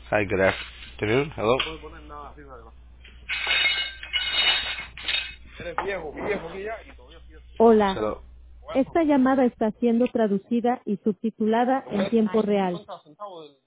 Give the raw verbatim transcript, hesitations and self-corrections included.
Hi, good afternoon. Hello. No puedo poner nada así, ¿verdad? Eres viejo, viejo, que ya, y todavía sigue así. Hola. Hello. Esta llamada está siendo traducida y subtitulada en tiempo real. cincuenta centavos del